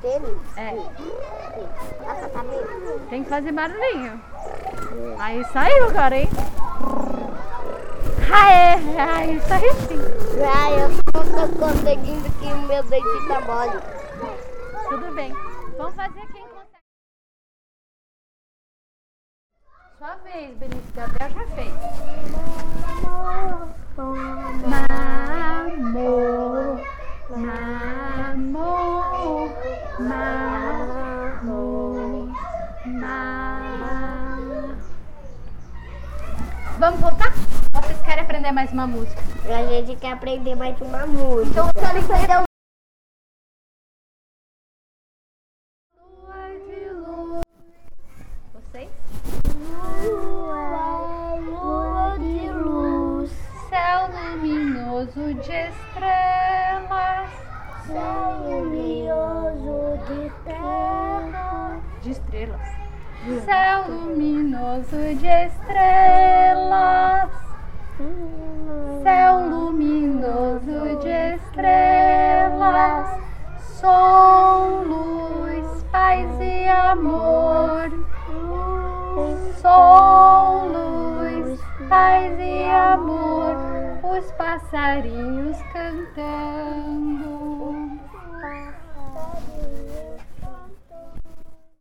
Tênis? É. Nossa, tá bem. Tem que fazer barulhinho. Aí saiu agora, hein? Aê! Aí saiu sim. Eu não tô conseguindo que o meu dente tá mole. Tudo bem. Vamos fazer quem consegue. Sua vez, Benício. Gabriel já fez. Mamor, mamor, mamor, mamor. Vamos voltar? Ou vocês querem aprender mais uma música? A gente quer aprender mais uma música. Então eu quero entender o... Lua de luz. Vocês? Lua de luz, Céu luminoso de estrelas. céu luminoso de terra. De estrelas. Céu luminoso de estrelas. Céu luminoso de estrelas. Som, luz, paz e amor. Som, luz, paz e amor. Os passarinhos cantando.